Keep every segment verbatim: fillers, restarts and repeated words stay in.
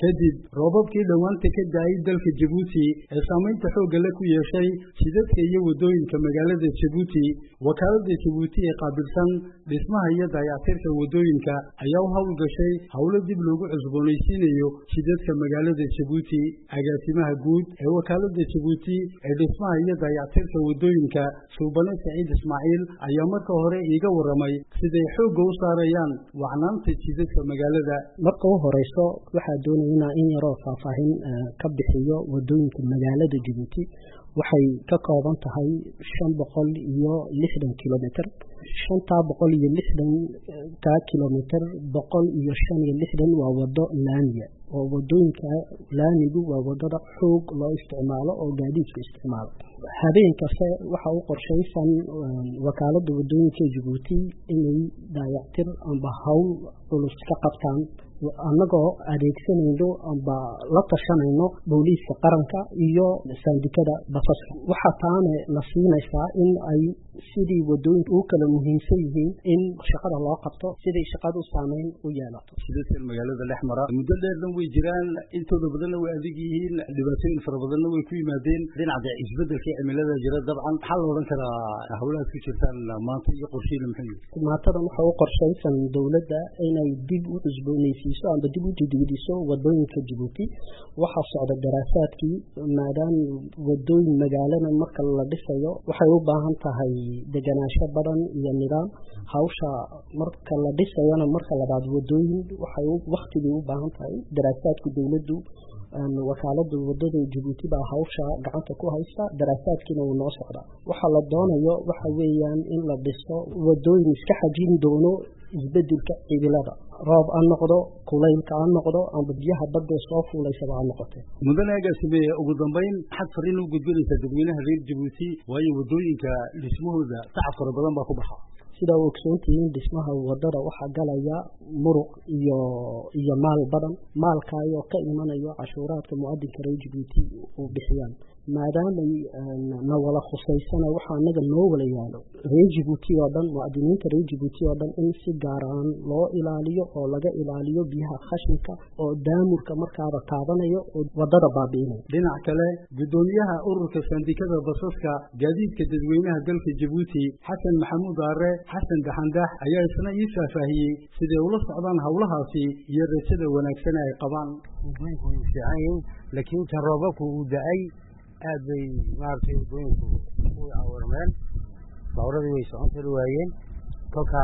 kadib roobabkii dhawaanta ka daayay dalka Djibouti ee saameynta xoogga leh ku yeeshay jidadka iyo wadooyinka magaalada Djibouti wakaaladda Djibouti ee qaabilsan dhismaha iyo dayactirka wadooyinka ayaa u hawlgashay hawlo dib loogu cusboonaysiinayo jidadka magaalada Djibouti agaasimaha guud ee wakaaladda Djibouti ee dhismaha iyo dayactirka wadooyinka Suubane Saciid Ismaaciil ayaa marka hore iiga waramay siday xoogga u saarayaan wacnaanta jidadka magaalada marka u horeyso waxa doonayna in yaroo faahfaahin ka bixiyo wadooyinka magaalada Djibouti waxay ka kooban tahay shan boqol iyo lixdan kiiloomitir shan boqol iyo lixdan ka kiiloomitir boqol iyo shan iyo lixdan waa wado laamiya oo wadooyinka laamigu waa wadada xoog loo isticmaalo oo gaadiidku isticmaalo habeen kasta waxa uu qorshaysan wakaaladda wadooyinka Djibouti inay dayactir amba hawl culus ka qabtaan annagoo adeegsanayno amba la tashanayno booliiska qaranka iyo sandikada basaska waxa taane la siinaysaa in ay sidii wadooyinka u kala muhiimsan yihiin in shaqada loo qabto sidii shaqadu saameyn u yeelato jidadka magaalada dhex mara muddo dheerna way jiraan intooda badanna way adag yihiin dhibaatooyin fara badanna way ku yimaadeen dhinaca isbeddelka cimilada jira dabcan maxaa la odhan karaa hawlaad ku jirtaan maanta iyo qorsheyn maxay maantadan waxa u qorshaysan dowladda inay dib u cusboonaysiiso amba dib u didigiso wadooyinka Djibouti waxa socda daraasaadkii maadaama wadooyin magaalada marka la dhisayo waxay u baahan tahay deganaansho badan iyo nidaam hawsha marka la dhisayana marka labaad wadooyin waxay waqti u baahan tahay daraasaadku dawladdu wakaaladda wadada Djibouti baa hawsha gacanta ku haysta daraasaadkiina uu noo socda waxa la doonayo waxa weeyaan in la dhiso wadooyin iska xajin doono isbeddelka cimilada roob aan noqdo kulaylka aan noqdo amba biyaha badda soo fuulaysa aan noqoto mudane agaasime ugu dambeyn xad fariin u gudbinaysa dadweynaha reer Djibouti waayo wadooyinka dhismahooda tacab fara badan baa ku baxa sida uu ogsoontihiin dhismaha wadada waxa galaya muruq iyo iyo maal badan maalka ayoo ka imanayo cashuuraadka muwaadinka reer Djibouti oo bixiyaan maadaama na wala khusaysana waxa anaga noo wala yaalo reer Djibouti oo dhan muwaadiniinta reer Djibouti oo dhan in si gaar ah loo ilaaliyo oo laga ilaaliyo biyaha khashinka oo daamurka markaaba taabanayo oo wadada baabi'inayo dhinac kale gudoomiyaha ururka sandikada basaska gaadiidka dadweynaha dalka Djibouti Xasan Maxamuud Aare Xasan Gaxandax ayaa isna ii faahfaahiyay sidee ula socdaan hawlahaasi iyo rajada wanaagsan ay qabaan wadooyinku fiican laakiin tan roobabku uu da'ay aad bay maartay wadooyinku u awarmeen bawradii way socon kari waayeen kolka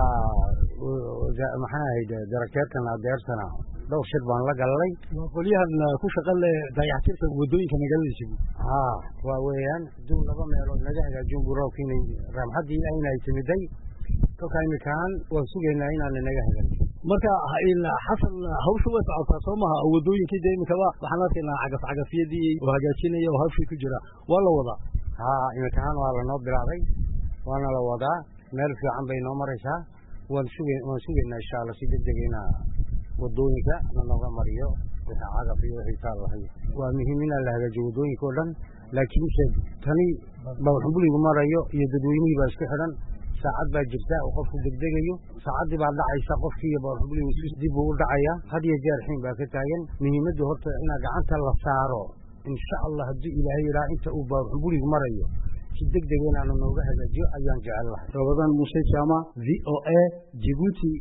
maxaa ahayd darajatan adeersana dhowr shir baan la galay qolyahan ku shaqal leh dayactirka wadooyinka magaalada Djibouti haa waa weeyaan duu laba meelood naga hagaajin buroobkiina raamxadii ayna ay timiday kolka imikaan waan sugaynaa inaan naga hagaajiyo marka xasan hawshu way socotaa soomaha wadooyinkii deemkaba waxaan arkaynaa cagaf cagafyadii oo hagaajinaya oo hawshii ku jira waa la wadaa haa imikaan waa la noo bilaabay waana la wadaa meel fiican bay noo maraysaa waan sugay waan sugaynaa insha Allah si degdeg ina wadooyinka naga mariyo waxa cagaf iyo xisaab lahayd waa muhiim in la hagaajiyo wadooyinka oo dhan laakiin shay tani baa xubnigu marayo iyo dadweynuhu baa isku xiran saacad baa jirta oo qofku degdegayo saacadii baa dhacaysa qofkii baa xubnigu dib u dhacaya hadiya jeer xiin baa ka taagan muhiimaddu horta in gacanta la saaro insha Allah hadii Ilaahay raa inta uu baa xubnigu marayo si degdeg ah nooga hagaajiyo ayaan jecel lahay Ramadan Muuse Jama V O A Djibouti